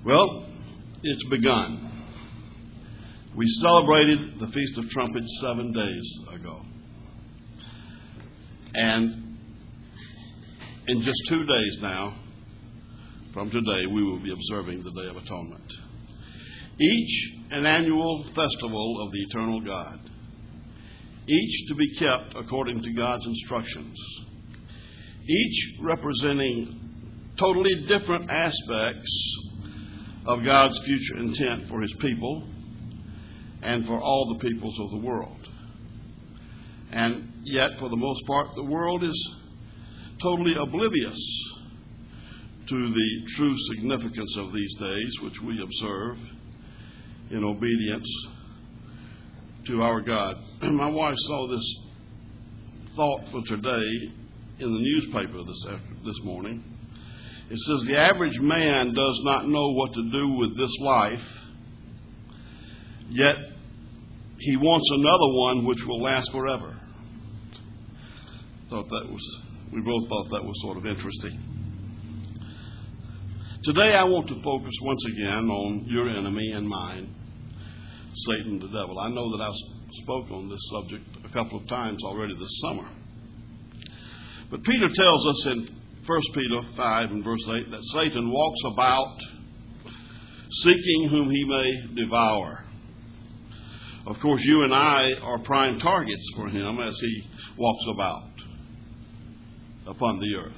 Well, it's begun. We celebrated the Feast of Trumpets 7 days ago. And in just 2 days now, from today, we will be observing the Day of Atonement. Each an annual festival of the eternal God. Each to be kept according to God's instructions. Each representing totally different aspects of God's future intent for His people and for all the peoples of the world. And yet, for the most part, the world is totally oblivious to the true significance of these days, which we observe in obedience to our God. My wife saw this thought for today in the newspaper this morning. It says the average man does not know what to do with this life, yet he wants another one which will last forever. We both thought that was sort of interesting. Today I want to focus once again on your enemy and mine, Satan the devil. I know that I spoke on this subject a couple of times already this summer. But Peter tells us in 1 Peter 5 and verse 8 that Satan walks about seeking whom he may devour. Of course, you and I are prime targets for him as he walks about upon the earth.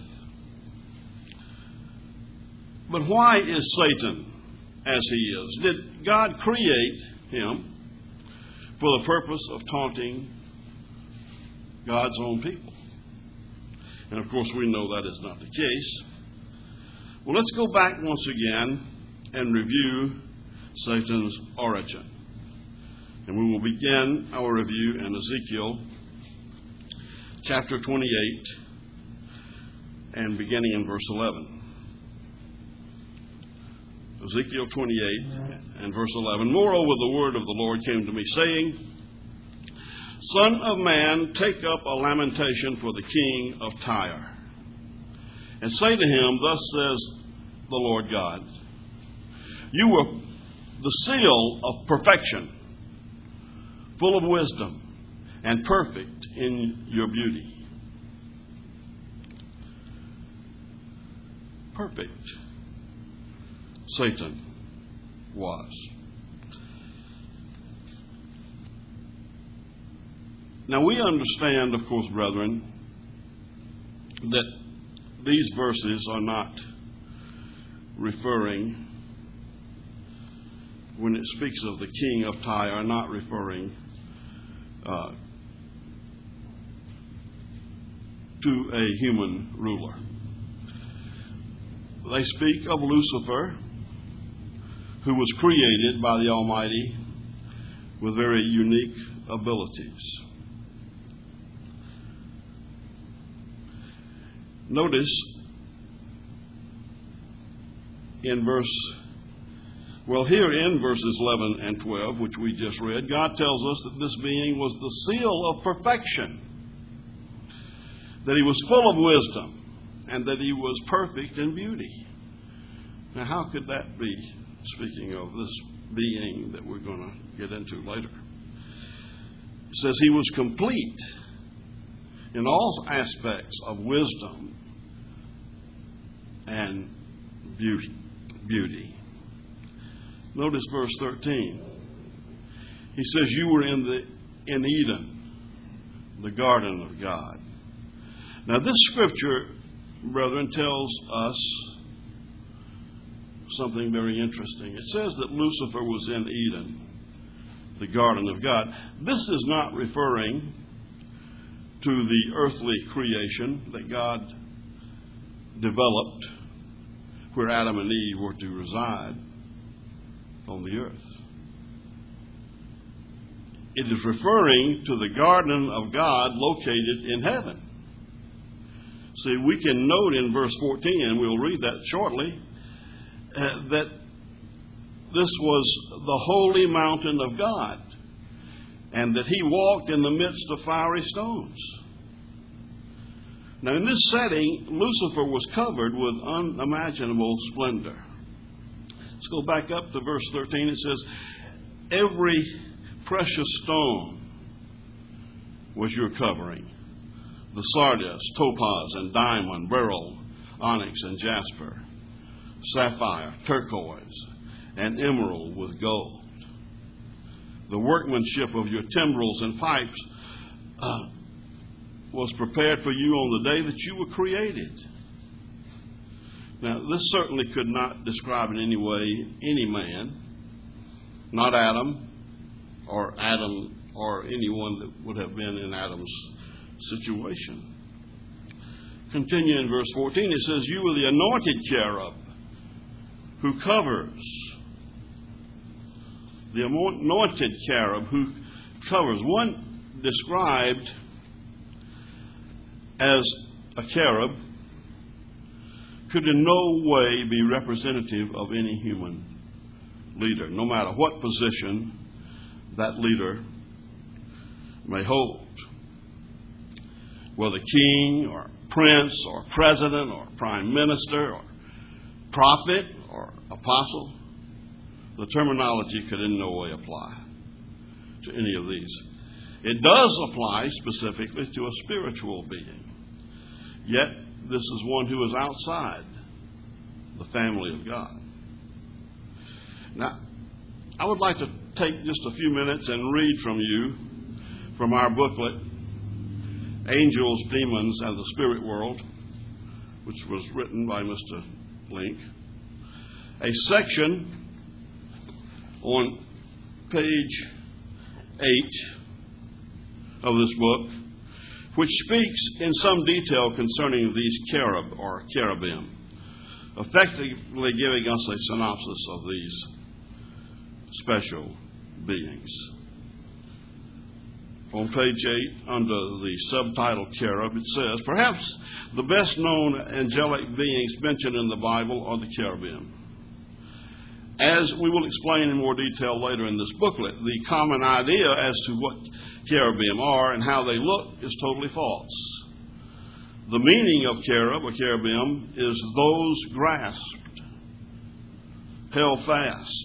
But why is Satan as he is? Did God create him for the purpose of taunting God's own people? And of course, we know that is not the case. Well, let's go back once again and review Satan's origin. And we will begin our review in Ezekiel chapter 28 and beginning in verse 11. Ezekiel 28 and verse 11. Moreover, the word of the Lord came to me, saying, Son of man, take up a lamentation for the king of Tyre, and say to him, Thus says the Lord God, You were the seal of perfection, full of wisdom, and perfect in your beauty. Perfect Satan was. Now we understand, of course, brethren, that these verses are not referring, when it speaks of the king of Tyre, are not referring to a human ruler. They speak of Lucifer, who was created by the Almighty with very unique abilities. Notice in here in verses 11 and 12, which we just read, God tells us that this being was the seal of perfection, that he was full of wisdom, and that he was perfect in beauty. Now, how could that be, speaking of this being that we're going to get into later? It says he was complete in all aspects of wisdom and beauty. Notice verse 13. He says, You were in Eden, the garden of God. Now, this scripture, brethren, tells us something very interesting. It says that Lucifer was in Eden, the garden of God. This is not referring to the earthly creation that God developed where Adam and Eve were to reside on the earth. It is referring to the garden of God located in heaven. See, we can note in verse 14, and we'll read that shortly, that this was the holy mountain of God, and that he walked in the midst of fiery stones. Now, in this setting, Lucifer was covered with unimaginable splendor. Let's go back up to verse 13. It says, every precious stone was your covering. The sardius, topaz, and diamond, beryl, onyx, and jasper, sapphire, turquoise, and emerald with gold. The workmanship of your timbrels and pipes was prepared for you on the day that you were created. Now, this certainly could not describe in any way any man, not Adam or anyone that would have been in Adam's situation. Continue in verse 14, it says, you were the anointed cherub who covers. The anointed cherub who covers. One described as a cherub could in no way be representative of any human leader, no matter what position that leader may hold. Whether king or prince or president or prime minister or prophet or apostle, the terminology could in no way apply to any of these. It does apply specifically to a spiritual being. Yet, this is one who is outside the family of God. Now, I would like to take just a few minutes and read from you, from our booklet, Angels, Demons, and the Spirit World, which was written by Mr. Link, a section on page 8 of this book, which speaks in some detail concerning these cherub or cherubim, effectively giving us a synopsis of these special beings. On page 8, under the subtitle cherub, it says, perhaps the best known angelic beings mentioned in the Bible are the cherubim. As we will explain in more detail later in this booklet, the common idea as to what cherubim are and how they look is totally false. The meaning of cherub or cherubim is those grasped, held fast.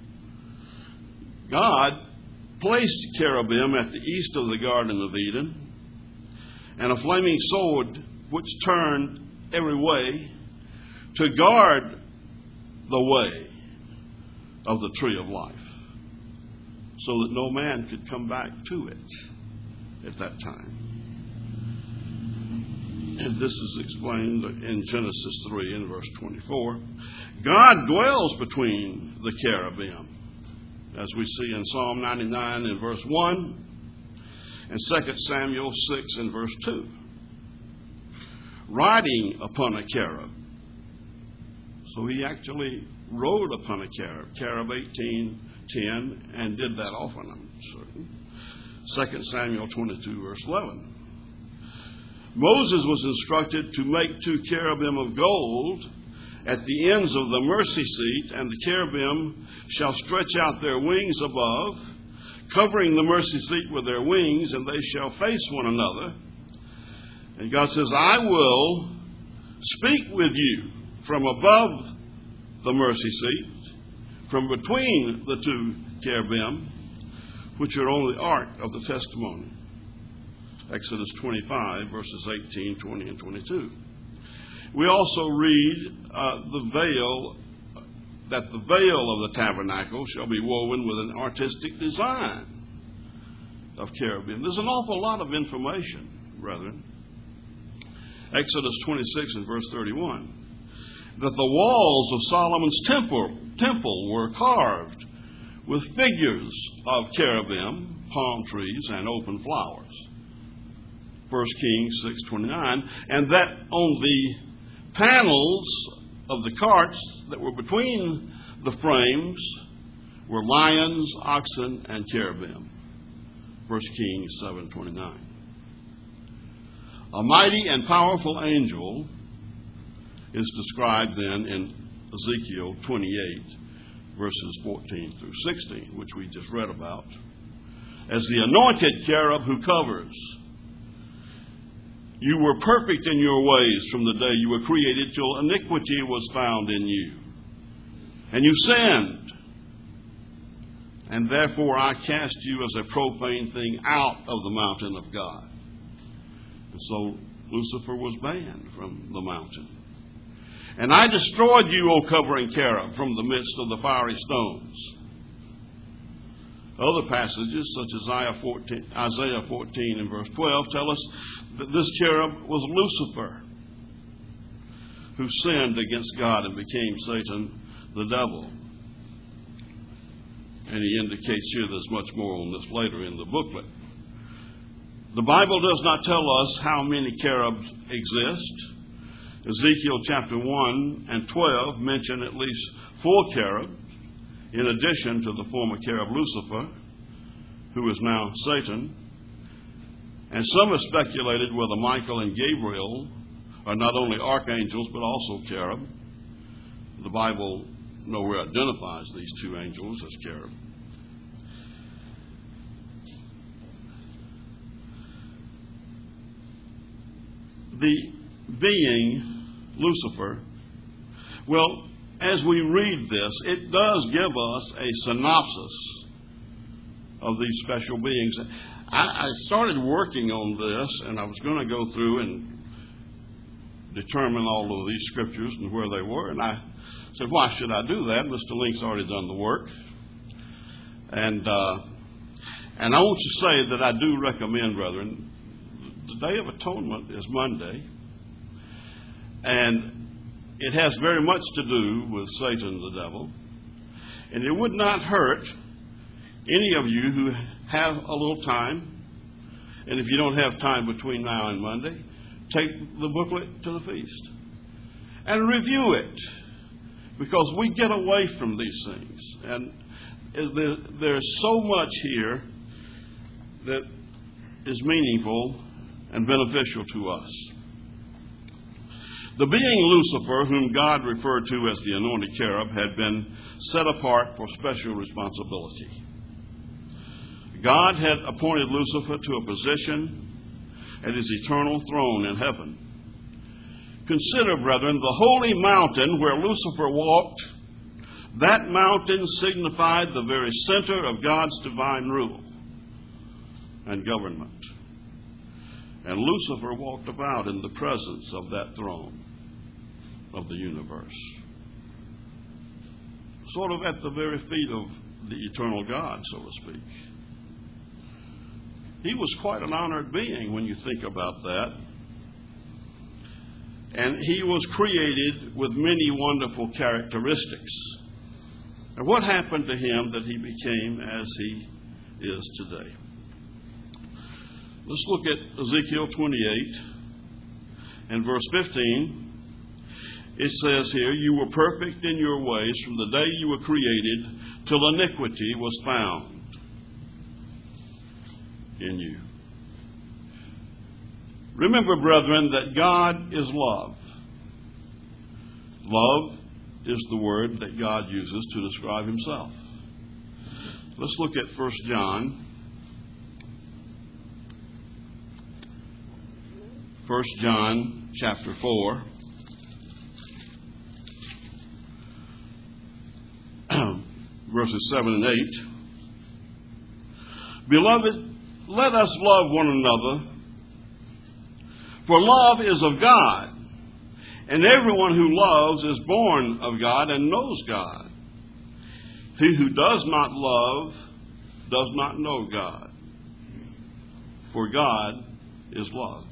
God placed cherubim at the east of the Garden of Eden, and a flaming sword which turned every way to guard the way of the tree of life, so that no man could come back to it at that time. And this is explained in Genesis 3 in verse 24. God dwells between the cherubim, as we see in Psalm 99 in verse 1 and 2 Samuel 6 in verse 2. Riding upon a cherub. So he actually rode upon a cherub, cherub 18:10, and did that often, I'm certain. 2 Samuel 22, verse 11. Moses was instructed to make 2 cherubim of gold at the ends of the mercy seat, and the cherubim shall stretch out their wings above, covering the mercy seat with their wings, and they shall face one another. And God says, I will speak with you from above the mercy seat, from between the 2 cherubim, which are on the ark of the testimony. Exodus 25, verses 18, 20, and 22. We also read that the veil of the tabernacle shall be woven with an artistic design of cherubim. There's an awful lot of information, brethren. Exodus 26 and verse 31. That the walls of Solomon's temple were carved with figures of cherubim, palm trees, and open flowers. 1 Kings 6:29. And that on the panels of the carts that were between the frames were lions, oxen, and cherubim. 1 Kings 7:29. A mighty and powerful angel is described then in Ezekiel 28, verses 14 through 16, which we just read about, as the anointed cherub who covers. You were perfect in your ways from the day you were created till iniquity was found in you. And you sinned. And therefore I cast you as a profane thing out of the mountain of God. And so Lucifer was banned from the mountain. And I destroyed you, O covering cherub, from the midst of the fiery stones. Other passages, such as Isaiah 14 and verse 12, tell us that this cherub was Lucifer, who sinned against God and became Satan, the devil. And he indicates here there's much more on this later in the booklet. The Bible does not tell us how many cherubs exist. Ezekiel chapter 1 and 12 mention at least 4 cherubs, in addition to the former cherub Lucifer, who is now Satan. And some have speculated whether Michael and Gabriel are not only archangels but also cherub. The Bible nowhere identifies these 2 angels as cherub. The being Lucifer, well, as we read this, it does give us a synopsis of these special beings. I started working on this, and I was going to go through and determine all of these scriptures and where they were. And I said, why should I do that? Mr. Link's already done the work. And I want to say that I do recommend, brethren, the Day of Atonement is Monday. And it has very much to do with Satan the devil. And it would not hurt any of you who have a little time, and if you don't have time between now and Monday, take the booklet to the feast and review it, because we get away from these things. And there's so much here that is meaningful and beneficial to us. The being Lucifer, whom God referred to as the anointed cherub, had been set apart for special responsibility. God had appointed Lucifer to a position at his eternal throne in heaven. Consider, brethren, the holy mountain where Lucifer walked. That mountain signified the very center of God's divine rule and government. And Lucifer walked about in the presence of that throne of the universe, sort of at the very feet of the eternal God, so to speak. He was quite an honored being when you think about that. And he was created with many wonderful characteristics. And what happened to him that he became as he is today? Let's look at Ezekiel 28 and verse 15. It says here, you were perfect in your ways from the day you were created till iniquity was found in you. Remember, brethren, that God is love. Love is the word that God uses to describe himself. Let's look at 1 John. 1 John chapter 4. Verses 7 and 8. Beloved, let us love one another, for love is of God, and everyone who loves is born of God and knows God. He who does not love does not know God, for God is love.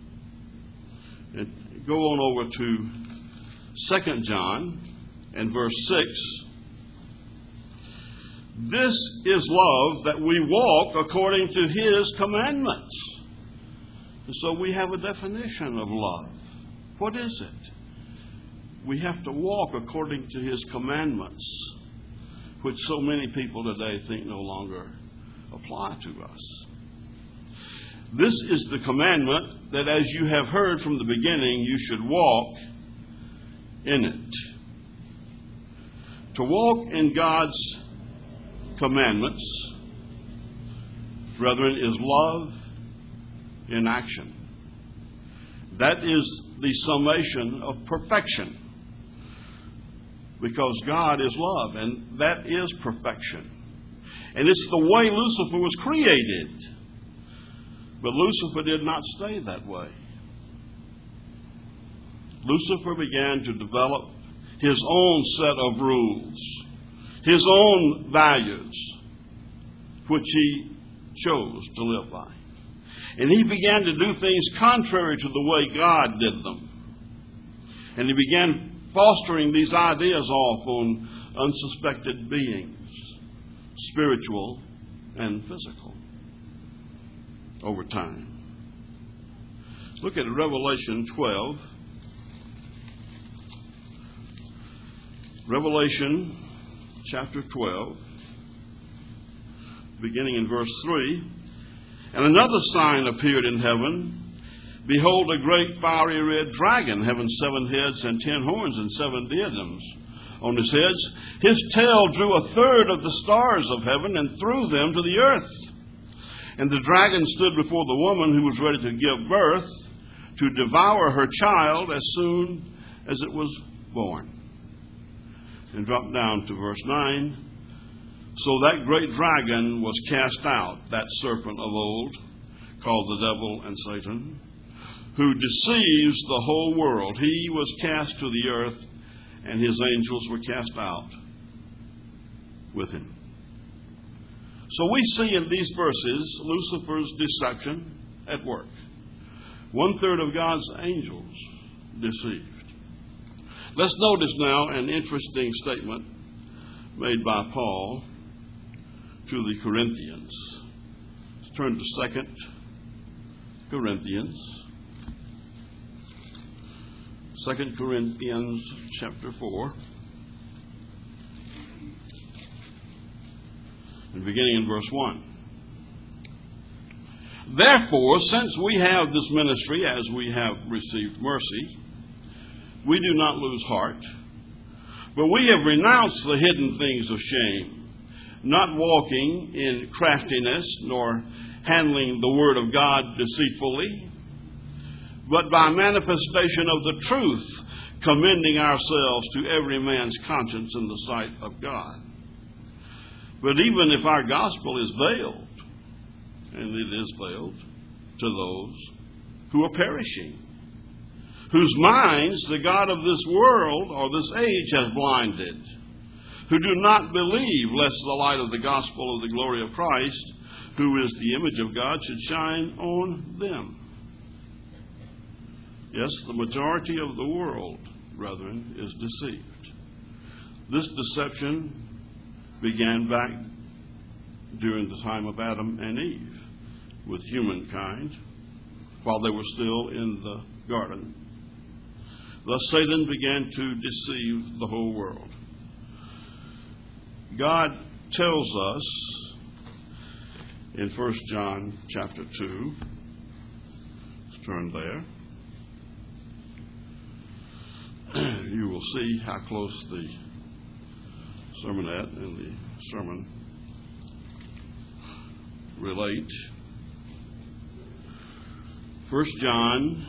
And go on over to 2 John and verse 6. This is love, that we walk according to his commandments. And so we have a definition of love. What is it? We have to walk according to his commandments, which so many people today think no longer apply to us. This is the commandment that, as you have heard from the beginning, you should walk in it. To walk in God's commandments, brethren, is love in action. That is the summation of perfection. because God is love, and that is perfection. And it's the way Lucifer was created. But Lucifer did not stay that way. Lucifer began to develop his own set of rules, his own values, which he chose to live by. And he began to do things contrary to the way God did them. And he began fostering these ideas off on unsuspected beings, spiritual and physical, over time. Look at Revelation 12. Revelation chapter 12, beginning in verse 3. And another sign appeared in heaven. Behold, a great fiery red dragon, having 7 heads and 10 horns and 7 diadems on his heads. His tail drew a third of the stars of heaven and threw them to the earth. And the dragon stood before the woman who was ready to give birth, to devour her child as soon as it was born. And drop down to verse 9. So that great dragon was cast out, that serpent of old, called the devil and Satan, who deceives the whole world. He was cast to the earth, and his angels were cast out with him. So we see in these verses Lucifer's deception at work. 1/3 of God's angels deceived. Let's notice now an interesting statement made by Paul to the Corinthians. Let's turn to 2 Corinthians. 2 Corinthians chapter 4. And beginning in verse 1. Therefore, since we have this ministry, as we have received mercy, we do not lose heart, but we have renounced the hidden things of shame, not walking in craftiness, nor handling the word of God deceitfully, but by manifestation of the truth, commending ourselves to every man's conscience in the sight of God. But even if our gospel is veiled, and it is veiled to those who are perishing, whose minds the God of this world or this age has blinded, who do not believe, lest the light of the gospel of the glory of Christ, who is the image of God, should shine on them. Yes, the majority of the world, brethren, is deceived. This deception began back during the time of Adam and Eve with humankind while they were still in the garden. Thus Satan began to deceive the whole world. God tells us in 1 John chapter 2, let's turn there. You will see how close the sermonette and the sermon relate. 1 John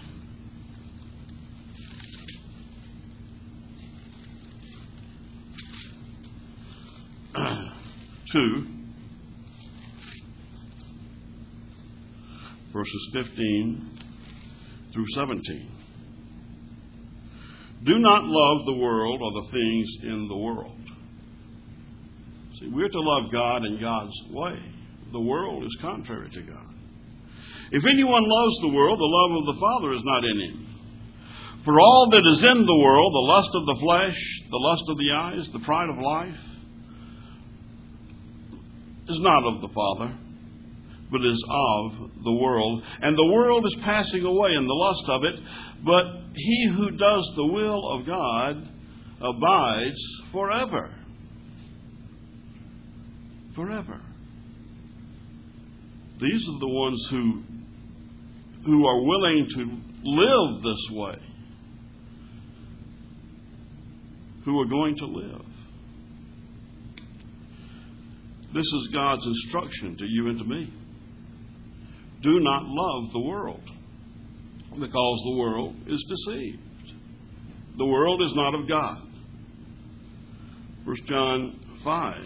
verses 15 through 17. Do not love the world or the things in the world. See, we're to love God in God's way. The world is contrary to God. If anyone loves the world, the love of the Father is not in him. For all that is in the world, the lust of the flesh, the lust of the eyes, the pride of life, is not of the Father, but is of the world. And the world is passing away in the lust of it, but he who does the will of God abides forever. Forever. These are the ones who are willing to live this way, who are going to live. This is God's instruction to you and to me. Do not love the world, because the world is deceived. The world is not of God. 1 John 5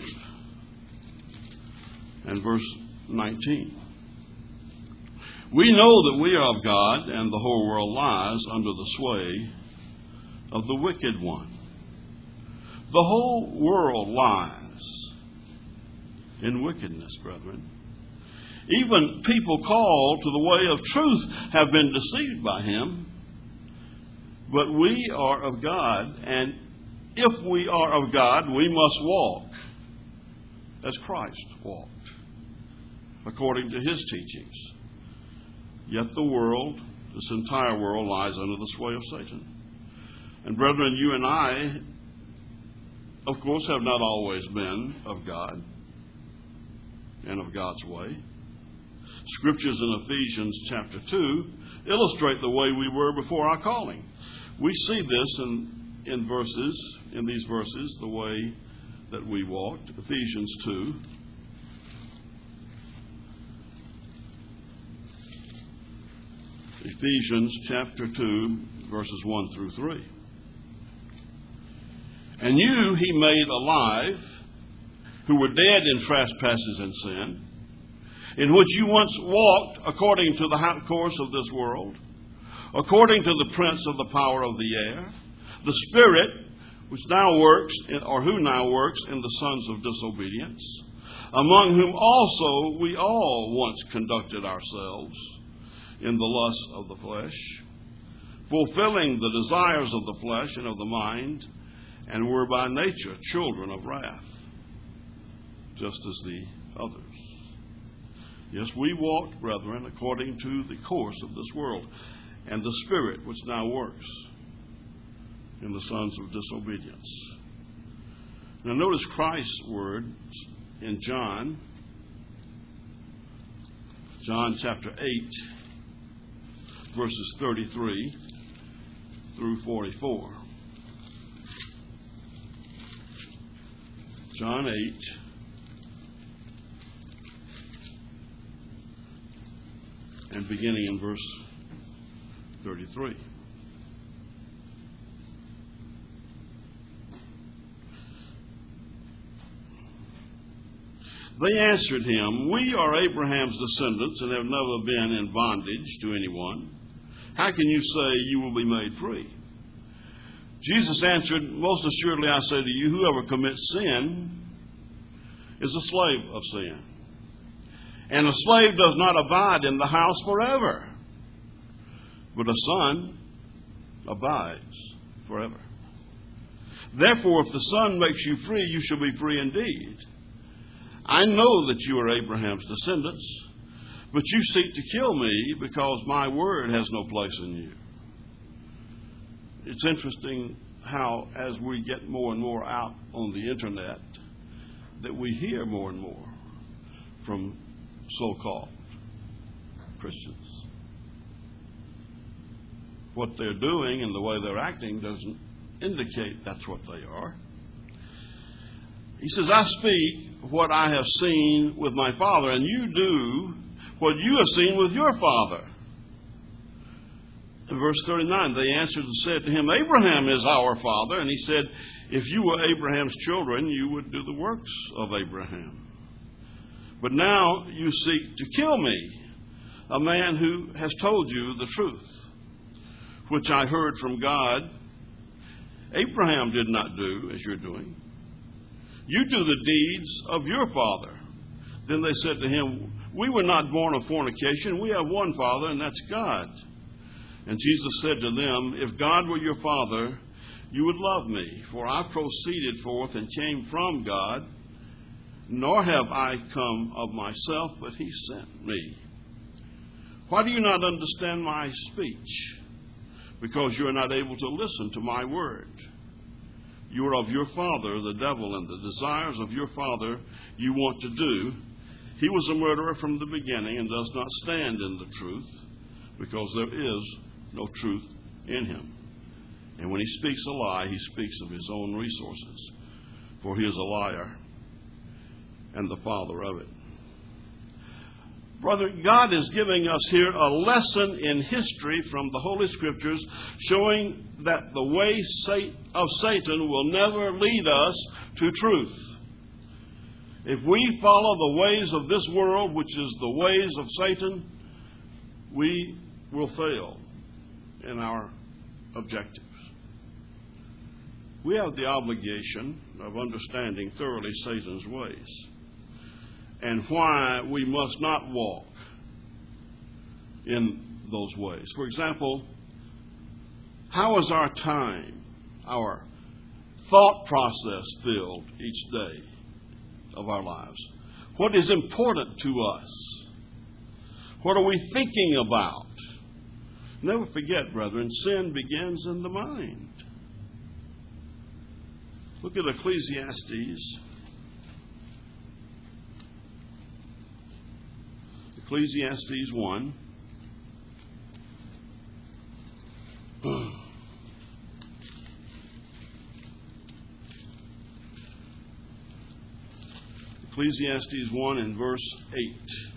and verse 19. We know that we are of God, and the whole world lies under the sway of the wicked one. The whole world lies in wickedness, brethren. Even people called to the way of truth have been deceived by him. But we are of God, and if we are of God, we must walk as Christ walked, according to his teachings. Yet the world, this entire world, lies under the sway of Satan. And brethren, you and I, of course, have not always been of God and of God's way. Scriptures in Ephesians chapter 2 illustrate the way we were before our calling. We see this in these verses, the way that we walked. Ephesians 2. Ephesians chapter 2, verses 1 through 3. And you he made alive, who were dead in trespasses and sin, in which you once walked according to the course of this world, according to the prince of the power of the air, the spirit which now works, or who now works in the sons of disobedience, among whom also we all once conducted ourselves in the lust of the flesh, fulfilling the desires of the flesh and of the mind, and were by nature children of wrath, just as the others. Yes, we walked, brethren, according to the course of this world, and the spirit which now works in the sons of disobedience. Now notice Christ's words in John chapter 8, verses 33 through 44. John 8, and beginning in verse 33. They answered him, "We are Abraham's descendants and have never been in bondage to anyone. How can you say you will be made free?" Jesus answered, "Most assuredly I say to you, whoever commits sin is a slave of sin. And a slave does not abide in the house forever, but a son abides forever. Therefore, if the Son makes you free, you shall be free indeed. I know that you are Abraham's descendants, but you seek to kill me because my word has no place in you." It's interesting how, as we get more and more out on the internet, that we hear more and more from so-called Christians. What they're doing and the way they're acting doesn't indicate that's what they are. He says, "I speak what I have seen with my father, and you do what you have seen with your father." In verse 39, they answered and said to him, "Abraham is our father." And he said, "If you were Abraham's children, you would do the works of Abraham. But now you seek to kill me, a man who has told you the truth, which I heard from God. Abraham did not do as you're doing. You do the deeds of your father." Then they said to him, "We were not born of fornication. We have one Father, and that's God." And Jesus said to them, "If God were your Father, you would love me, for I proceeded forth and came from God, nor have I come of myself, but he sent me. Why do you not understand my speech? Because you are not able to listen to my word. You are of your father, the devil, and the desires of your father you want to do. He was a murderer from the beginning and does not stand in the truth, because there is no truth in him. And when he speaks a lie, he speaks of his own resources, for he is a liar and the father of it." Brother, God is giving us here a lesson in history from the Holy Scriptures showing that the way of Satan will never lead us to truth. If we follow the ways of this world, which is the ways of Satan, we will fail in our objectives. We have the obligation of understanding thoroughly Satan's ways and why we must not walk in those ways. For example, how is our time, our thought process filled each day of our lives? What is important to us? What are we thinking about? Never forget, brethren, sin begins in the mind. Look at Ecclesiastes. Ecclesiastes 1. Ecclesiastes 1 and verse 8.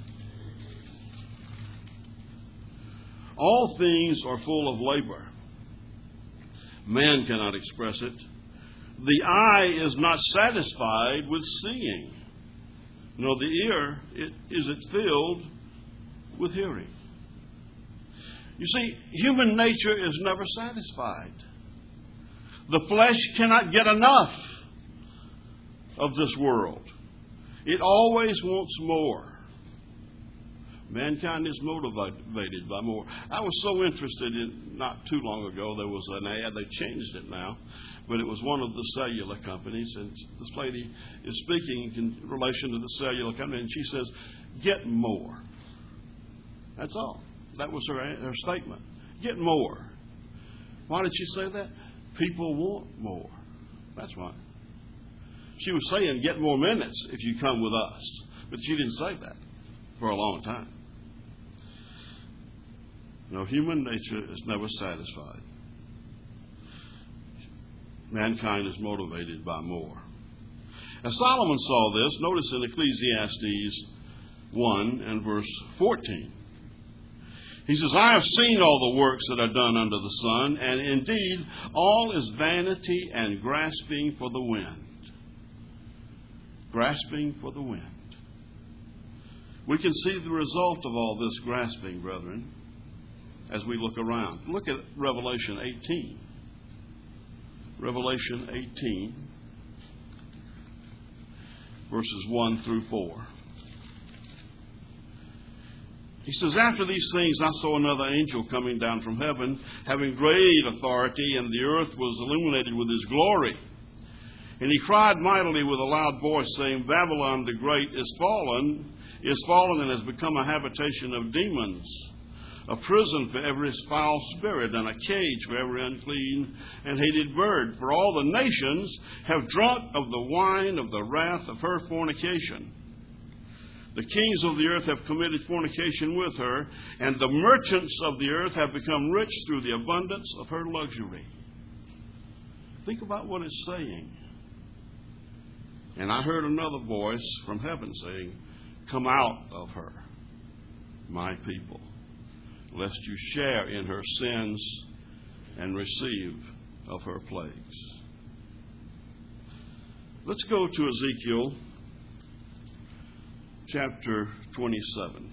All things are full of labor. Man cannot express it. The eye is not satisfied with seeing, nor the ear is it filled with hearing. You see, human nature is never satisfied. The flesh cannot get enough of this world. It always wants more. Mankind is motivated by more. I was so interested in, not too long ago, there was an ad, they changed it now, but it was one of the cellular companies, and this lady is speaking in relation to the cellular company, and she says, get more. That's all. That was her statement. Get more. Why did she say that? People want more. That's why. She was saying, get more minutes if you come with us. But she didn't say that for a long time. No, human nature is never satisfied. Mankind is motivated by more. As Solomon saw this, notice in Ecclesiastes 1 and verse 14. He says, I have seen all the works that are done under the sun, and indeed all is vanity and grasping for the wind. Grasping for the wind. We can see the result of all this grasping, brethren, as we look around. Look at Revelation 18. Revelation 18, verses 1 through 4. He says, after these things I saw another angel coming down from heaven, having great authority, and the earth was illuminated with his glory. And he cried mightily with a loud voice, saying, Babylon the great is fallen and has become a habitation of demons, a prison for every foul spirit, and a cage for every unclean and hated bird. For all the nations have drunk of the wine of the wrath of her fornication. The kings of the earth have committed fornication with her, and the merchants of the earth have become rich through the abundance of her luxury. Think about what it's saying. And I heard another voice from heaven saying, come out of her, my people, lest you share in her sins and receive of her plagues. Let's go to Ezekiel chapter 27.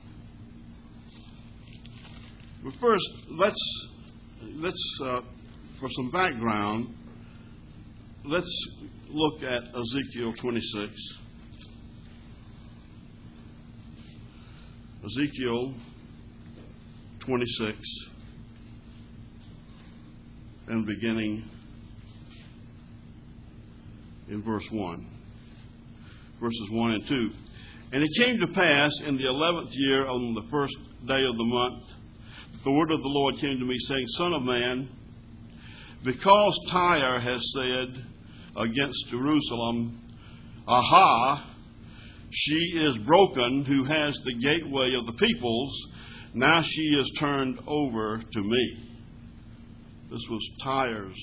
But first, let's for some background, let's look at Ezekiel 26. Ezekiel 26, and beginning in verse 1. Verses 1 and 2. And it came to pass in the 11th year, on the first day of the month, the word of the Lord came to me, saying, Son of man, because Tyre has said against Jerusalem, Aha, she is broken who has the gateway of the peoples. Now she is turned over to me. This was Tyre's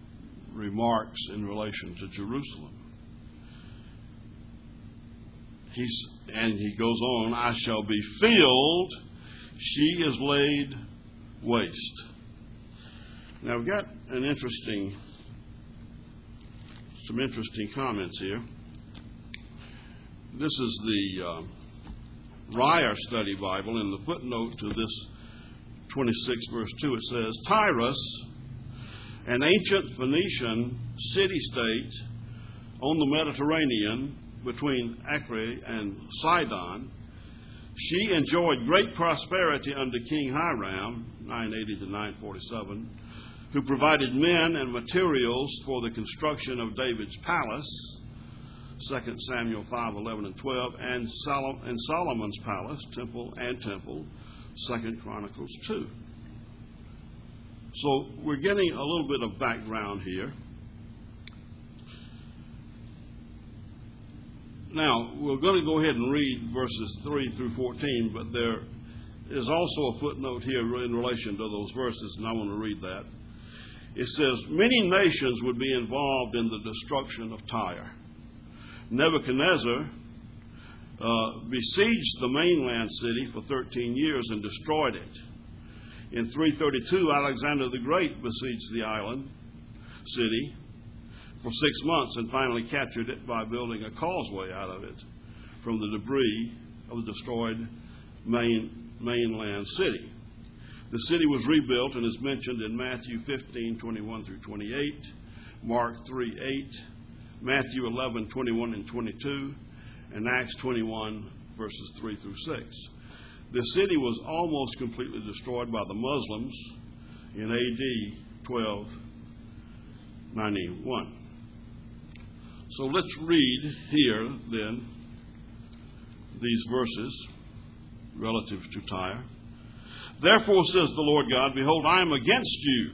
remarks in relation to Jerusalem. And he goes on, I shall be filled, she is laid waste. Now we've got some interesting comments here. This is the Ryer Study Bible. In the footnote to this 26 verse 2, it says, Tyrus, an ancient Phoenician city-state on the Mediterranean between Acre and Sidon, she enjoyed great prosperity under King Hiram, 980 to 947, who provided men and materials for the construction of David's palace, 2 Samuel 5, 11 and 12, and Solomon's palace, temple, 2 Chronicles 2. So we're getting a little bit of background here. Now, we're going to go ahead and read verses 3 through 14, but there is also a footnote here in relation to those verses, and I want to read that. It says, many nations would be involved in the destruction of Tyre. Nebuchadnezzar besieged the mainland city for 13 years and destroyed it. In 332, Alexander the Great besieged the island city for 6 months and finally captured it by building a causeway out of it from the debris of the destroyed mainland city. The city was rebuilt and is mentioned in Matthew 15, 21 through 28, Mark 3, 8, Matthew 11, 21 and 22, and Acts 21, verses 3 through 6. The city was almost completely destroyed by the Muslims in AD 1291. So let's read here, then, these verses relative to Tyre. Therefore, says the Lord God, behold, I am against you,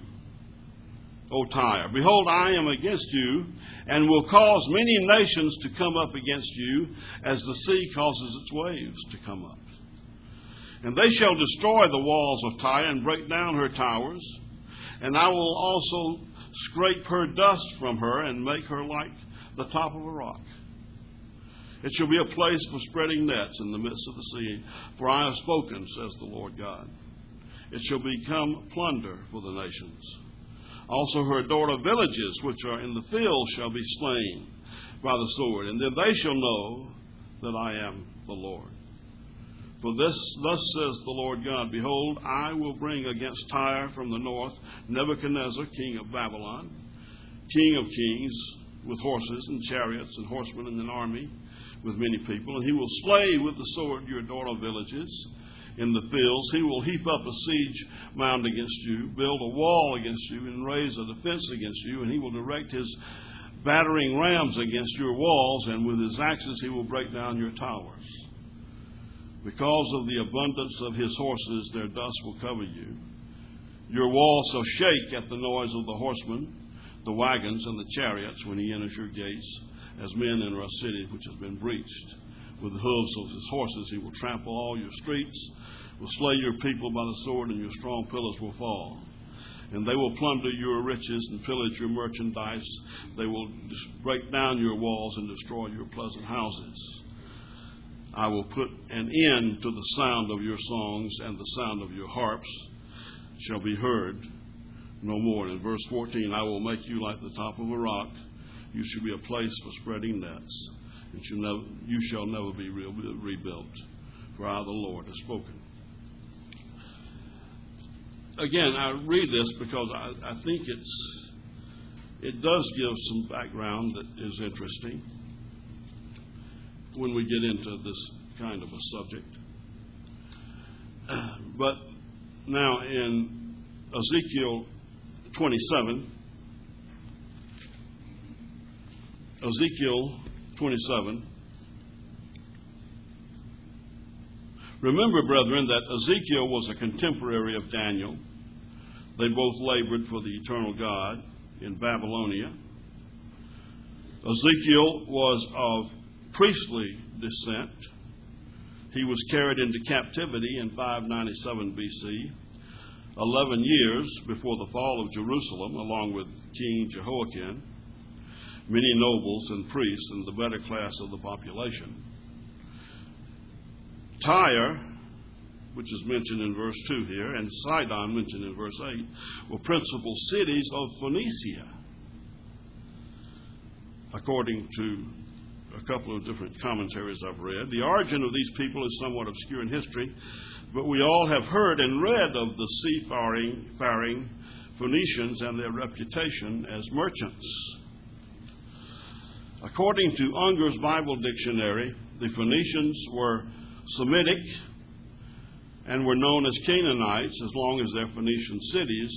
O Tyre. Behold, I am against you, and will cause many nations to come up against you, as the sea causes its waves to come up. And they shall destroy the walls of Tyre and break down her towers, and I will also scrape her dust from her and make her like the top of a rock. It shall be a place for spreading nets in the midst of the sea, for I have spoken, says the Lord God. It shall become plunder for the nations. Also her adored villages which are in the field shall be slain by the sword, and then they shall know that I am the Lord. For thus says the Lord God, behold, I will bring against Tyre from the north Nebuchadnezzar, king of Babylon, king of kings, with horses and chariots and horsemen and an army, with many people, and he will slay with the sword your adored villages in the fields. He will heap up a siege mound against you, build a wall against you, and raise a defense against you, and he will direct his battering rams against your walls, and with his axes he will break down your towers. Because of the abundance of his horses, their dust will cover you. Your walls shall shake at the noise of the horsemen, the wagons, and the chariots when he enters your gates, as men enter a city which has been breached. With the hooves of his horses he will trample all your streets, will slay your people by the sword, and your strong pillars will fall. And they will plunder your riches and pillage your merchandise. They will break down your walls and destroy your pleasant houses. I will put an end to the sound of your songs, and the sound of your harps shall be heard no more. And in verse 14, I will make you like the top of a rock. You shall be a place for spreading nets, and you shall never be rebuilt. For I, the Lord, have spoken. Again, I read this because I think it does give some background that is interesting when we get into this kind of a subject. But now in Ezekiel 27, remember, brethren, that Ezekiel was a contemporary of Daniel. They both labored for the eternal God in Babylonia. Ezekiel was of priestly descent. He was carried into captivity in 597 BC, 11 years before the fall of Jerusalem, along with King Jehoiakim, many nobles and priests, and the better class of the population. Tyre, which is mentioned in verse 2 here, and Sidon, mentioned in verse 8, were principal cities of Phoenicia, according to a couple of different commentaries I've read. The origin of these people is somewhat obscure in history, but we all have heard and read of the seafaring Phoenicians and their reputation as merchants. According to Unger's Bible Dictionary, the Phoenicians were Semitic and were known as Canaanites as long as their Phoenician cities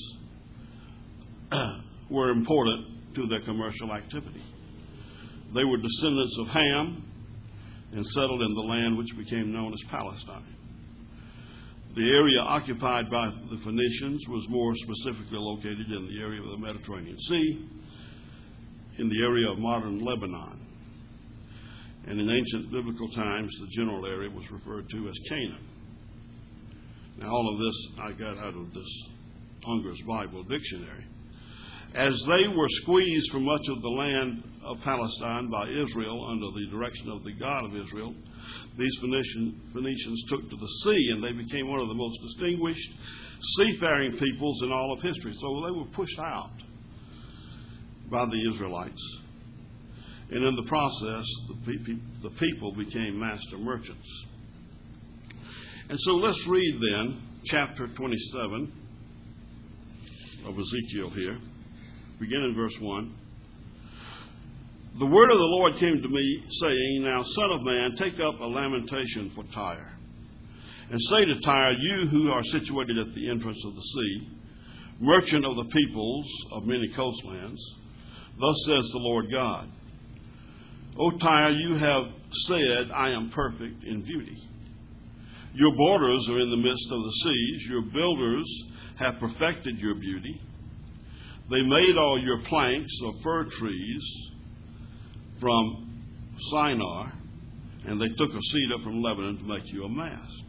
were important to their commercial activity. They were descendants of Ham and settled in the land which became known as Palestine. The area occupied by the Phoenicians was more specifically located in the area of the Mediterranean Sea, in the area of modern Lebanon. And in ancient biblical times, the general area was referred to as Canaan. Now, all of this I got out of this Unger's Bible Dictionary. As they were squeezed from much of the land of Palestine by Israel under the direction of the God of Israel, these Phoenicians took to the sea, and they became one of the most distinguished seafaring peoples in all of history. So they were pushed out by the Israelites. And in the process, the people became master merchants. And so let's read then chapter 27 of Ezekiel here. Begin in verse 1. The word of the Lord came to me, saying, Now, son of man, take up a lamentation for Tyre, and say to Tyre, you who are situated at the entrance of the sea, merchant of the peoples of many coastlands, thus says the Lord God, O Tyre, you have said, I am perfect in beauty. Your borders are in the midst of the seas. Your builders have perfected your beauty. They made all your planks of fir trees from Shinar, and they took a cedar from Lebanon to make you a mast.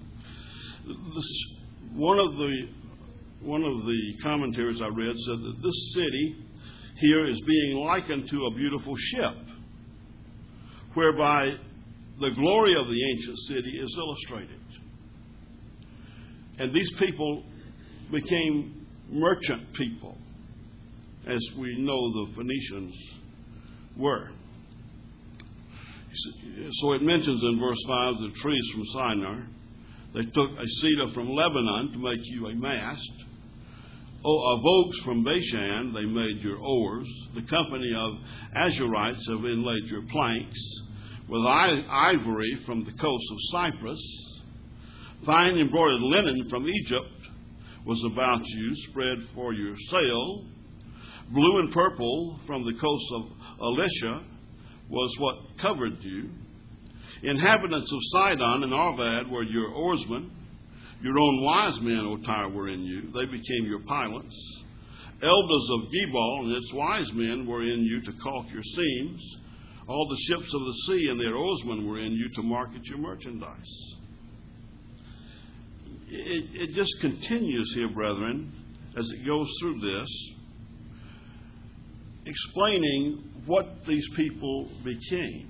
One of the commentaries I read said that this city here is being likened to a beautiful ship, whereby the glory of the ancient city is illustrated. And these people became merchant people, as we know the Phoenicians were. So it mentions in verse 5 the trees from Shinar. They took a cedar from Lebanon to make you a mast. Of oaks from Bashan they made your oars. The company of Azurites have inlaid your planks. With ivory from the coast of Cyprus. Fine embroidered linen from Egypt was about you, spread for your sail. Blue and purple from the coast of Elisha was what covered you. Inhabitants of Sidon and Arvad were your oarsmen. Your own wise men, O Tyre, were in you. They became your pilots. Elders of Gebal and its wise men were in you to caulk your seams. All the ships of the sea and their oarsmen were in you to market your merchandise. It just continues here, brethren, as it goes through this, explaining what these people became.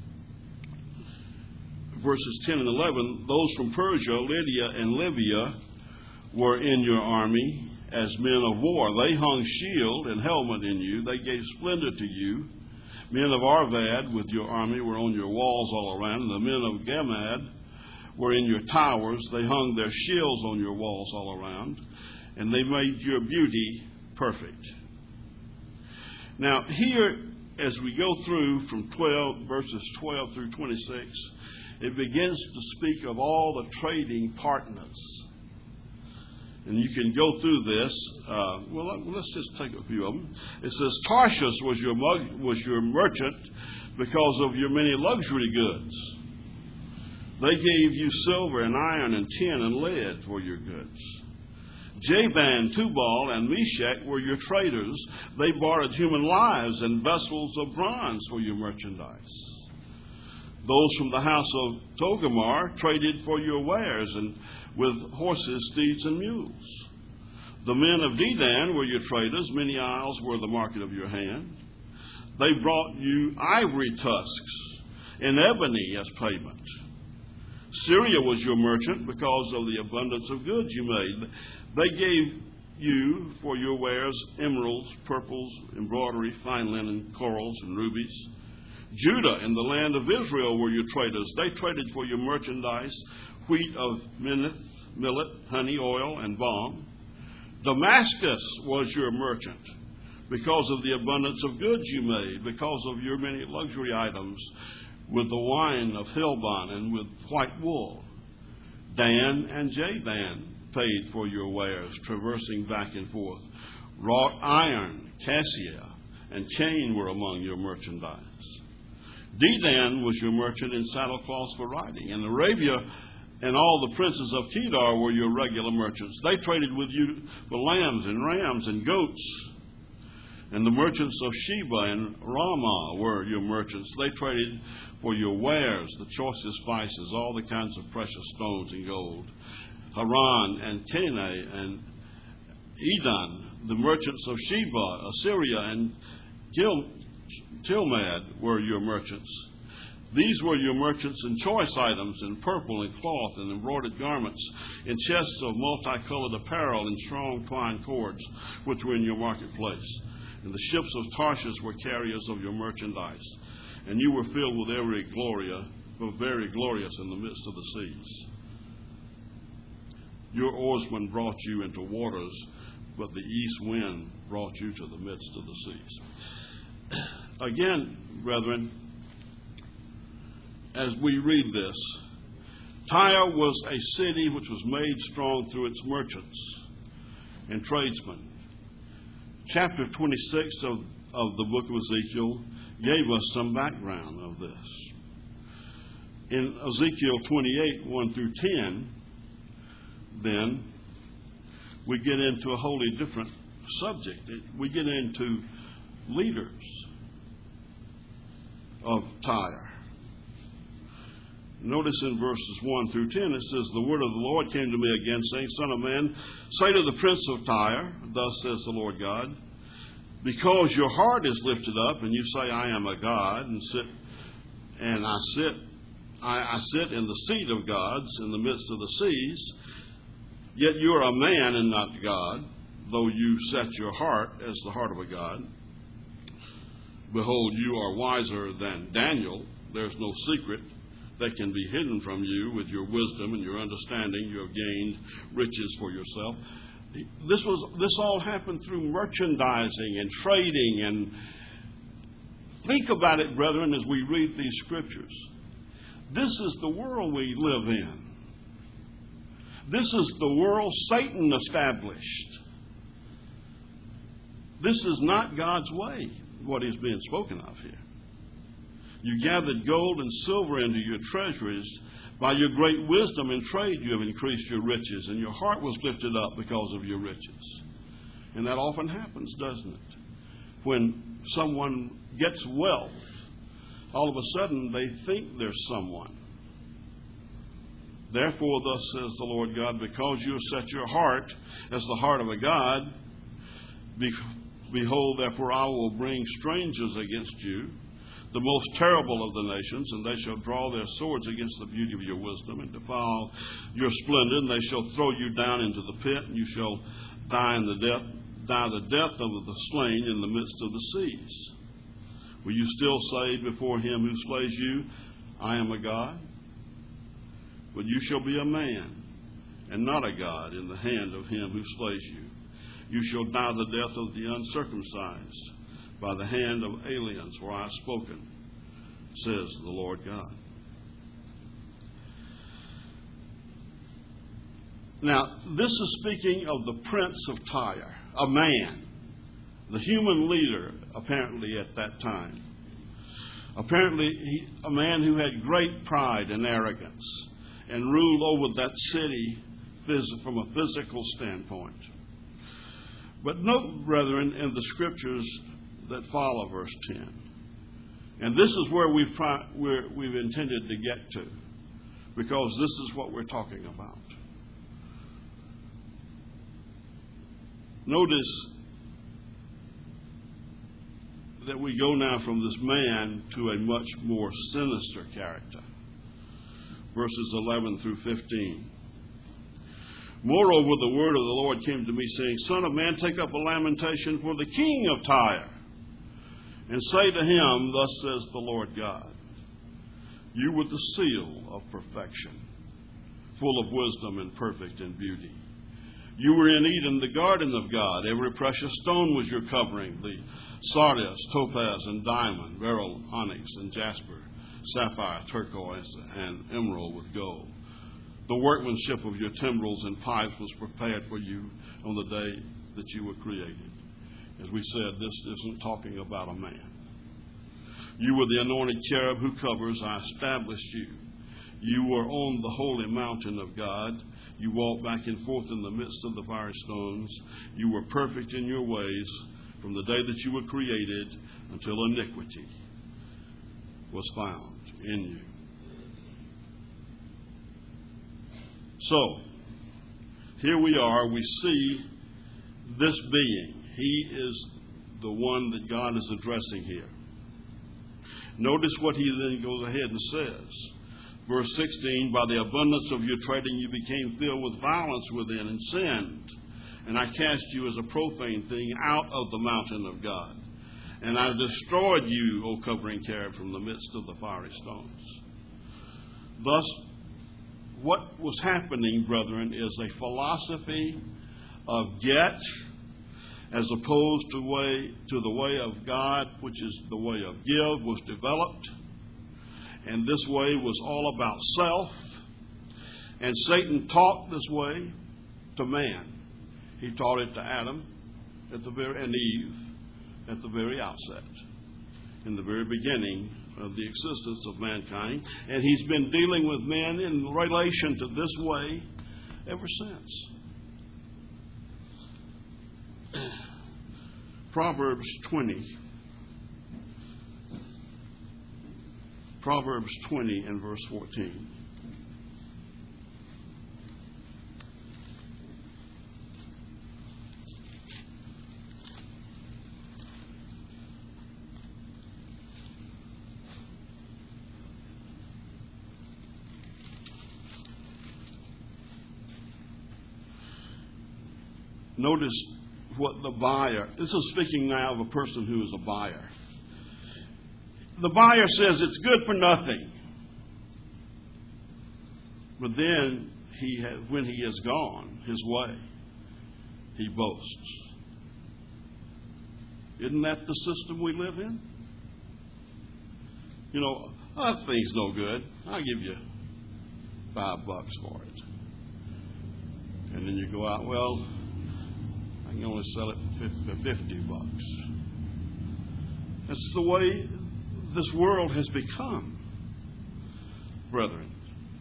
Verses 10 and 11, those from Persia, Lydia, and Libya were in your army as men of war. They hung shield and helmet in you. They gave splendor to you. Men of Arvad with your army were on your walls all around. The men of Gamad were in your towers. They hung their shields on your walls all around. And they made your beauty perfect. Now, here, as we go through from verses 12 through 26, it begins to speak of all the trading partners. And you can go through this. Let's just take a few of them. It says, Tarshish was your merchant because of your many luxury goods. They gave you silver and iron and tin and lead for your goods. Javan, Tubal, and Meshach were your traders. They borrowed human lives and vessels of bronze for your merchandise. Those from the house of Togarmah traded for your wares and with horses, steeds, and mules. The men of Dedan were your traders. Many isles were the market of your hand. They brought you ivory tusks and ebony as payment. Syria was your merchant because of the abundance of goods you made. They gave you for your wares emeralds, purples, embroidery, fine linen, corals, and rubies. Judah and the land of Israel were your traders. They traded for your merchandise wheat of millet, honey, oil, and balm. Damascus was your merchant because of the abundance of goods you made, because of your many luxury items, with the wine of Helbon and with white wool. Dan and Javan paid for your wares, traversing back and forth. Wrought iron, cassia, and cane were among your merchandise. Dedan was your merchant in saddlecloths for riding, and Arabia and all the princes of Kedar were your regular merchants. They traded with you for lambs and rams and goats. And the merchants of Sheba and Ramah were your merchants. They traded for your wares, the choicest spices, all the kinds of precious stones and gold. Haran and Canaan and Edom, the merchants of Sheba, Assyria, and Tilmad were your merchants. These were your merchants in choice items, in purple and cloth and embroidered garments, in chests of multicolored apparel and strong twined cords, which were in your marketplace. And the ships of Tarshish were carriers of your merchandise, and you were filled with very glorious in the midst of the seas. Your oarsmen brought you into waters, but the east wind brought you to the midst of the seas. Again, brethren, as we read this, Tyre was a city which was made strong through its merchants and tradesmen. Chapter 26 of the book of Ezekiel gave us some background of this. In Ezekiel 28, 1 through 10, then, we get into a wholly different subject. We get into leaders of Tyre. Notice in verses 1 through 10, it says, The word of the Lord came to me again, saying, Son of man, say to the prince of Tyre, Thus says the Lord God, because your heart is lifted up, and you say, I am a god, I sit in the seat of gods in the midst of the seas, yet you are a man and not God, though you set your heart as the heart of a god. Behold, you are wiser than Daniel. There's no secret that can be hidden from you. With your wisdom and your understanding, you have gained riches for yourself. This all happened through merchandising and trading. And think about it, brethren, as we read these scriptures. This is the world we live in. This is the world Satan established. This is not God's way, what is being spoken of here. You gathered gold and silver into your treasuries. By your great wisdom and trade you have increased your riches, and your heart was lifted up because of your riches. And that often happens, doesn't it? When someone gets wealth, all of a sudden they think they're someone. Therefore, thus says the Lord God, because you have set your heart as the heart of a god, behold, therefore I will bring strangers against you, the most terrible of the nations, and they shall draw their swords against the beauty of your wisdom and defile your splendor, and they shall throw you down into the pit, and you shall die the death of the slain in the midst of the seas. Will you still say before him who slays you, I am a god? But you shall be a man, and not a god, in the hand of him who slays you. You shall die the death of the uncircumcised, by the hand of aliens, for I have spoken, says the Lord God. Now, this is speaking of the prince of Tyre, a man, the human leader, apparently, at that time. Apparently, a man who had great pride and arrogance and ruled over that city from a physical standpoint. But note, brethren, in the scriptures that follow verse 10. And this is where we've intended to get to, because this is what we're talking about. Notice that we go now from this man to a much more sinister character. verses 11 through 15. Moreover, the word of the Lord came to me, saying, Son of man, take up a lamentation for the king of Tyre, and say to him, Thus says the Lord God, You were the seal of perfection, full of wisdom and perfect in beauty. You were in Eden, the garden of God. Every precious stone was your covering, the sardius, topaz, and diamond, beryl, onyx, and jasper, sapphire, turquoise, and emerald with gold. The workmanship of your timbrels and pipes was prepared for you on the day that you were created. As we said, this isn't talking about a man. You were the anointed cherub who covers. I established you. You were on the holy mountain of God. You walked back and forth in the midst of the fiery stones. You were perfect in your ways from the day that you were created until iniquity was found in you. So, here we are. We see this being. He is the one that God is addressing here. Notice what he then goes ahead and says. Verse 16, By the abundance of your trading you became filled with violence within and sinned. And I cast you as a profane thing out of the mountain of God. And I destroyed you, O covering cherub, from the midst of the fiery stones. Thus, what was happening, brethren, is a philosophy of get as opposed to the way of God, which is the way of give, was developed. And this way was all about self. And Satan taught this way to man. He taught it to Adam and Eve at the very outset, in the very beginning of the existence of mankind. And he's been dealing with men in relation to this way ever since. Proverbs 20 and verse 14. Notice what the buyer, this is speaking now of a person who is a buyer. The buyer says it's good for nothing. But then, when he has gone his way, he boasts. Isn't that the system we live in? You know, that thing's no good. I'll give you $5 for it. And then you go out, well, I can only sell it for $50. That's the way this world has become, brethren.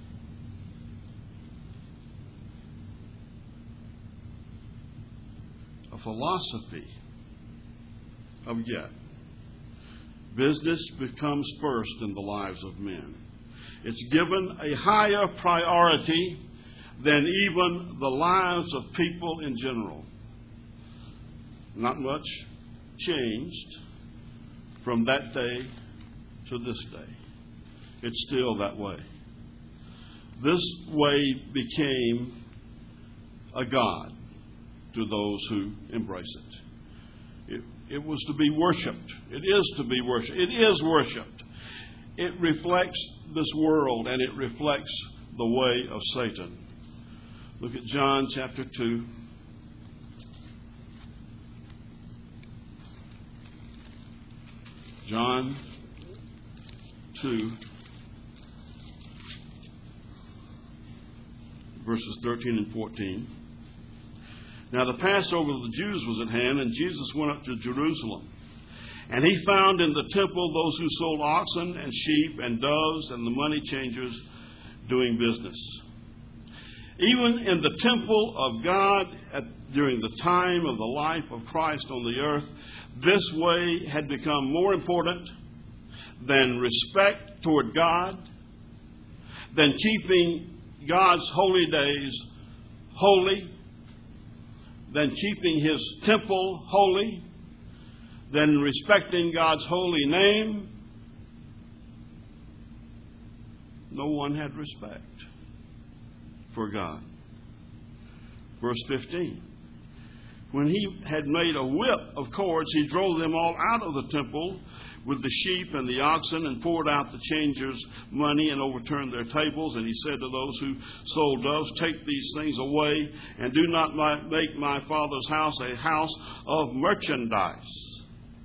A philosophy of get. Business becomes first in the lives of men. It's given a higher priority than even the lives of people in general. Not much changed from that day to this day. It's still that way. This way became a god to those who embrace it. It was to be worshipped. It is to be worshipped. It is worshipped. It reflects this world, and it reflects the way of Satan. Look at John chapter 2. John 2, verses 13 and 14. Now the Passover of the Jews was at hand, and Jesus went up to Jerusalem. And he found in the temple those who sold oxen and sheep and doves and the money changers doing business. Even in the temple of God during the time of the life of Christ on the earth, this way had become more important than respect toward God, than keeping God's holy days holy, than keeping His temple holy, than respecting God's holy name. no one had respect for God. Verse 15. When he had made a whip of cords, he drove them all out of the temple with the sheep and the oxen, and poured out the changers' money and overturned their tables. And he said to those who sold doves, "Take these things away, and do not make my Father's house a house of merchandise."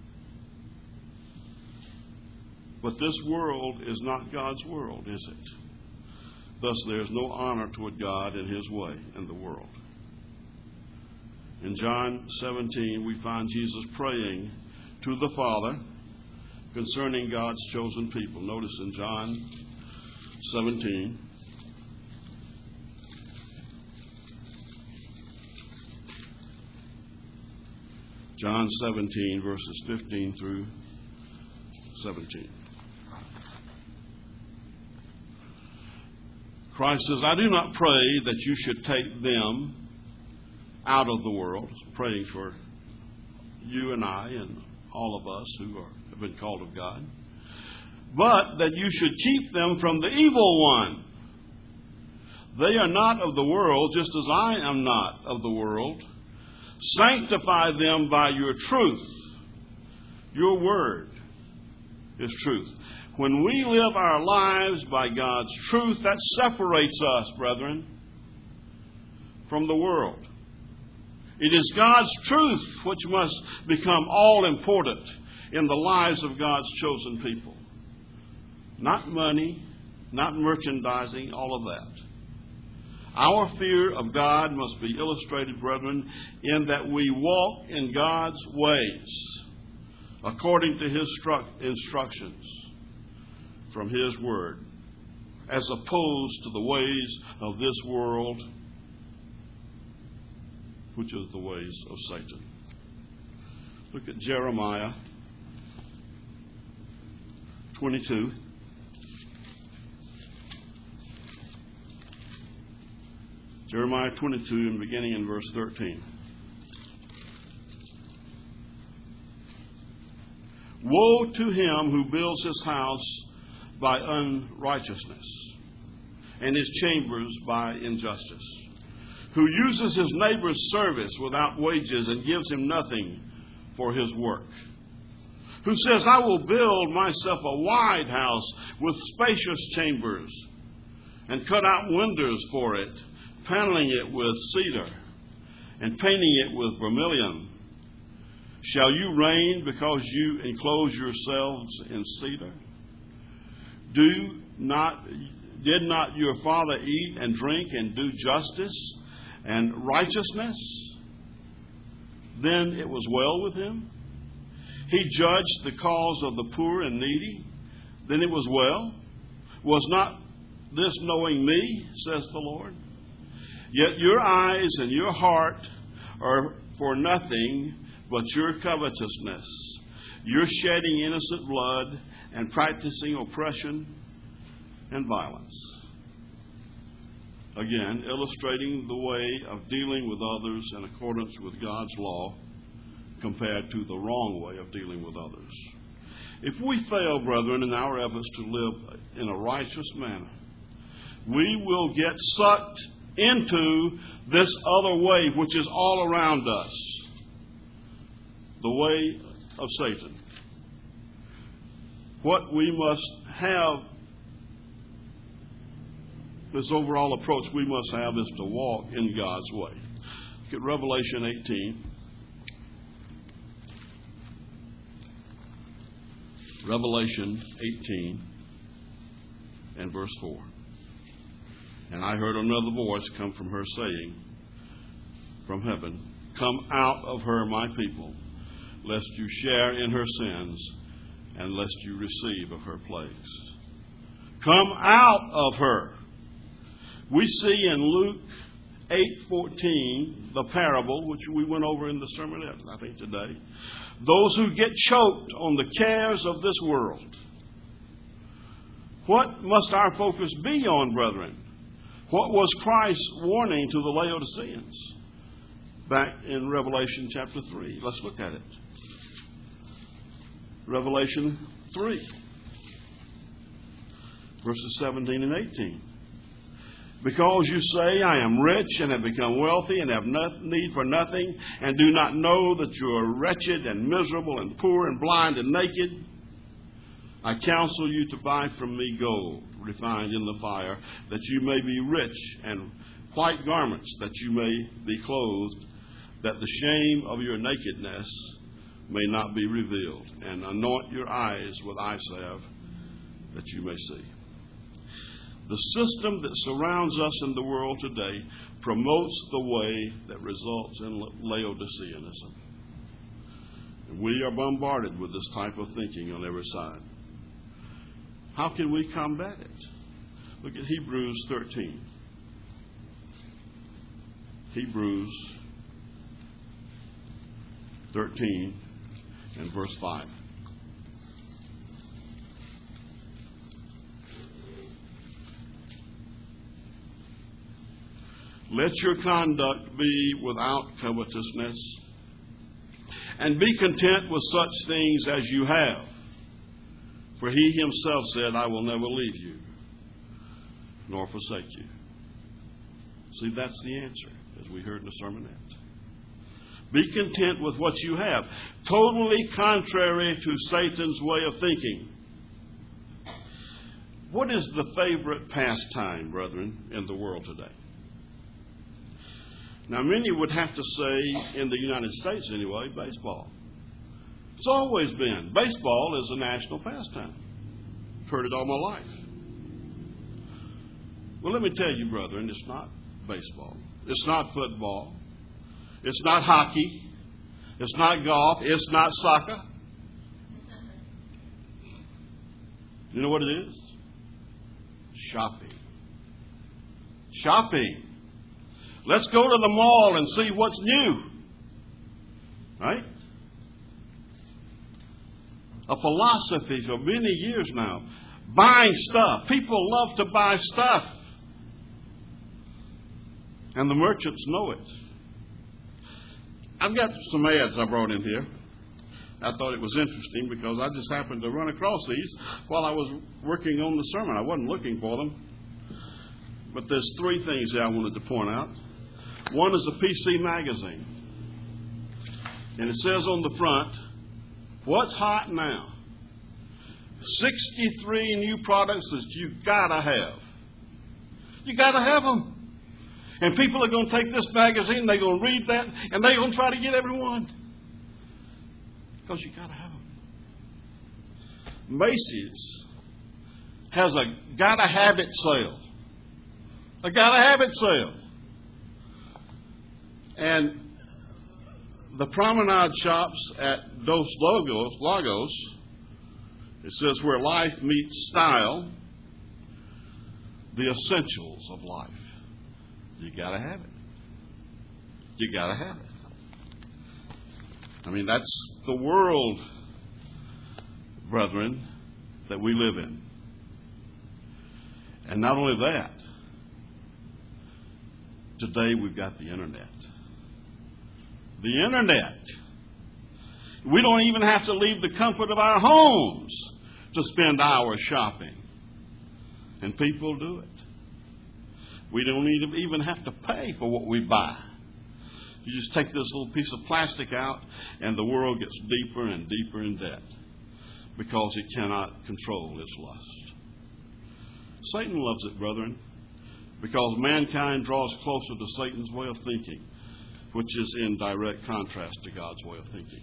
But this world is not God's world, is it? Thus there is no honor toward God in his way in the world. In John 17, we find Jesus praying to the Father concerning God's chosen people. Notice in John 17, John 17, verses 15 through 17. Christ says, "I do not pray that you should take them out of the world," praying for you and I and all of us who have been called of God, "but that you should keep them from the evil one. They are not of the world, just as I am not of the world. Sanctify them by your truth. Your word is truth." When we live our lives by God's truth, that separates us, brethren, from the world. It is God's truth which must become all important in the lives of God's chosen people. Not money, not merchandising, all of that. Our fear of God must be illustrated, brethren, in that we walk in God's ways according to his instructions from his word, as opposed to the ways of this world, which is the ways of Satan. Look at Jeremiah 22. Jeremiah 22, and beginning in verse 13. "Woe to him who builds his house by unrighteousness, and his chambers by injustice, who uses his neighbor's service without wages and gives him nothing for his work, who says, 'I will build myself a wide house with spacious chambers, and cut out windows for it, paneling it with cedar, and painting it with vermilion. Shall you reign because you enclose yourselves in cedar? Did not your father eat and drink and do justice and righteousness? Then it was well with him. He judged the cause of the poor and needy. Then it was well. Was not this knowing me, says the Lord? Yet your eyes and your heart are for nothing but your covetousness. You're shedding innocent blood and practicing oppression and violence." Again, illustrating the way of dealing with others in accordance with God's law compared to the wrong way of dealing with others. If we fail, brethren, in our efforts to live in a righteous manner, we will get sucked into this other way which is all around us, the way of Satan. What we must have, this overall approach we must have, is to walk in God's way. Look at Revelation 18. Revelation 18 and verse 4. "And I heard another voice come from her saying, from heaven, 'Come out of her, my people, lest you share in her sins, and lest you receive of her plagues.'" Come out of her. We see in Luke 8:14 the parable, which we went over in the sermonette, I think, today. Those who get choked on the cares of this world. What must our focus be on, brethren? What was Christ's warning to the Laodiceans back in Revelation chapter 3? Let's look at it. Revelation 3. Verses 17 and 18. Because you say, I am rich and have become wealthy and have need for nothing, and do not know that you are wretched and miserable and poor and blind and naked, I counsel you to buy from me gold refined in the fire, that you may be rich, and white garments, that you may be clothed, that the shame of your nakedness may not be revealed, and anoint your eyes with eye salve, that you may see. The system that surrounds us in the world today promotes the way that results in Laodiceanism. And we are bombarded with this type of thinking on every side. How can we combat it? Look at Hebrews 13. Hebrews 13 and verse 5. Let your conduct be without covetousness, and be content with such things as you have. For he himself said, I will never leave you, nor forsake you. See, that's the answer, as we heard in the sermonette. Be content with what you have. Totally contrary to Satan's way of thinking. What is the favorite pastime, brethren, in the world today? Now, many would have to say, in the United States anyway, baseball. It's always been. Baseball is a national pastime. I've heard it all my life. Well, let me tell you, brethren, it's not baseball. It's not football. It's not hockey. It's not golf. It's not soccer. You know what it is? Shopping. Shopping. Let's go to the mall and see what's new. Right? A philosophy for many years now. Buying stuff. People love to buy stuff. And the merchants know it. I've got some ads I brought in here. I thought it was interesting because I just happened to run across these while I was working on the sermon. I wasn't looking for them. But there's three things here I wanted to point out. One is a PC magazine. And it says on the front, what's hot now? 63 new products that you've got to have. You got to have them. And people are going to take this magazine, they're going to read that, and they're going to try to get everyone. Because you got to have them. Macy's has a got to have it sale. A got to have it sale. And the promenade shops at Dos Lagos, it says where life meets style, the essentials of life. You got to have it. You got to have it. I mean, that's the world, brethren, that we live in. And not only that, today we've got the internet. The internet. We don't even have to leave the comfort of our homes to spend hours shopping. And people do it. We don't even have to pay for what we buy. You just take this little piece of plastic out and the world gets deeper and deeper in debt because it cannot control its lust. Satan loves it, brethren, because mankind draws closer to Satan's way of thinking, which is in direct contrast to God's way of thinking.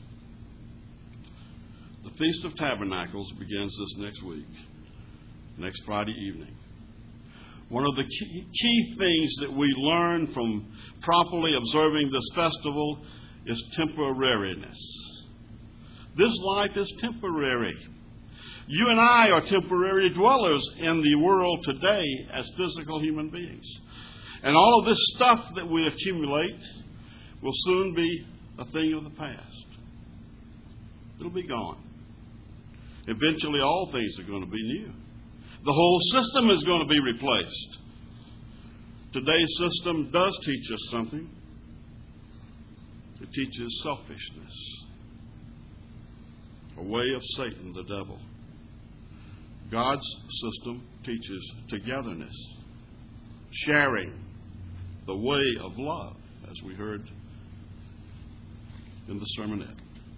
The Feast of Tabernacles begins this next week, next Friday evening. One of the key things that we learn from properly observing this festival is temporariness. This life is temporary. You and I are temporary dwellers in the world today as physical human beings. And all of this stuff that we accumulate will soon be a thing of the past. It'll be gone. Eventually all things are going to be new. The whole system is going to be replaced. Today's system does teach us something. It teaches selfishness. A way of Satan, the devil. God's system teaches togetherness, sharing, the way of love, as we heard in the sermonette.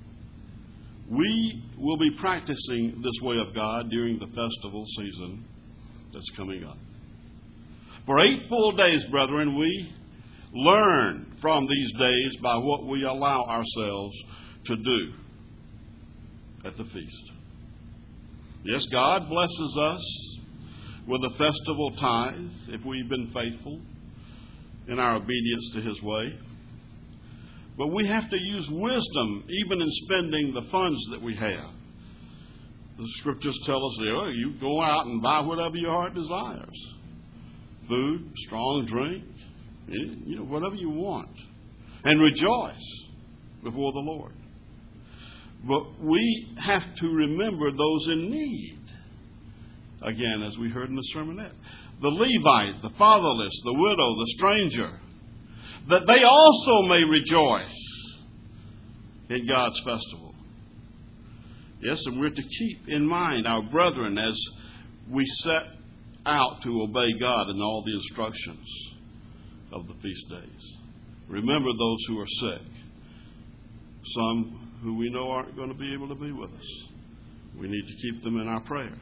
We will be practicing this way of God during the festival season that's coming up. For 8 full days, brethren, we learn from these days by what we allow ourselves to do at the feast. Yes, God blesses us with a festival tithe if we've been faithful in our obedience to His way. But we have to use wisdom even in spending the funds that we have. The Scriptures tell us, you go out and buy whatever your heart desires. Food, strong drink, whatever you want. And rejoice before the Lord. But we have to remember those in need. Again, as we heard in the sermonette. The Levite, the fatherless, the widow, the stranger. That they also may rejoice in God's festival. Yes, and we're to keep in mind our brethren as we set out to obey God in all the instructions of the feast days. Remember those who are sick. Some who we know aren't going to be able to be with us. We need to keep them in our prayers.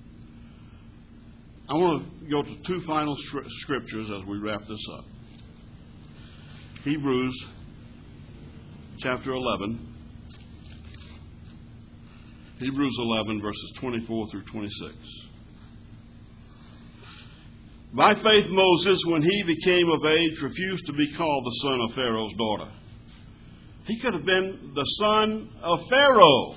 I want to go to 2 final scriptures as we wrap this up. Hebrews chapter 11. Hebrews 11 verses 24 through 26. By faith Moses, when he became of age, refused to be called the son of Pharaoh's daughter. He could have been the son of Pharaoh.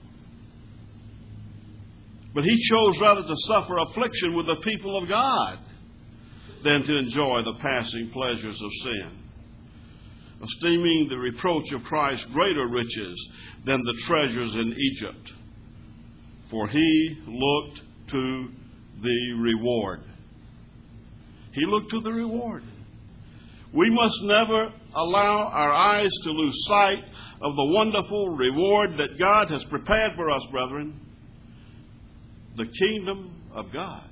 But he chose rather to suffer affliction with the people of God than to enjoy the passing pleasures of sin, esteeming the reproach of Christ greater riches than the treasures in Egypt. For he looked to the reward. He looked to the reward. We must never allow our eyes to lose sight of the wonderful reward that God has prepared for us, brethren. The kingdom of God.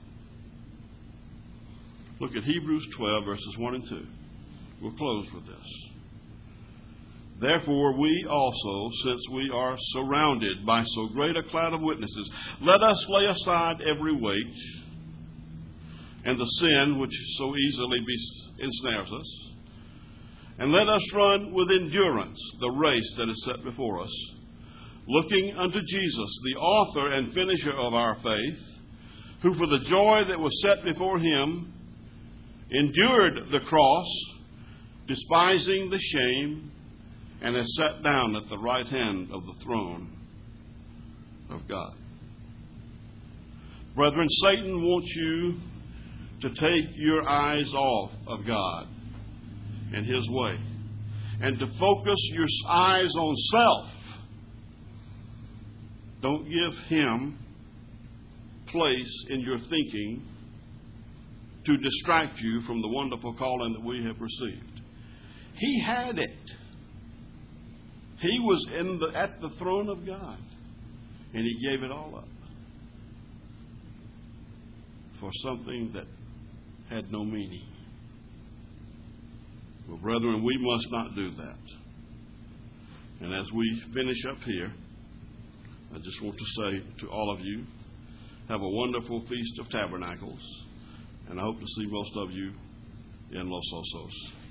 Look at Hebrews 12, verses 1 and 2. We'll close with this. Therefore, we also, since we are surrounded by so great a cloud of witnesses, let us lay aside every weight and the sin which so easily ensnares us, and let us run with endurance the race that is set before us, looking unto Jesus, the author and finisher of our faith, who for the joy that was set before him endured the cross, despising the shame, and has sat down at the right hand of the throne of God. Brethren, Satan wants you to take your eyes off of God and His way, and to focus your eyes on self. Don't give him place in your thinking to distract you from the wonderful calling that we have received. He had it. He was at the throne of God, and he gave it all up for something that had no meaning. Well, brethren, we must not do that. And as we finish up here, I just want to say to all of you, have a wonderful Feast of Tabernacles, and I hope to see most of you in Los Osos.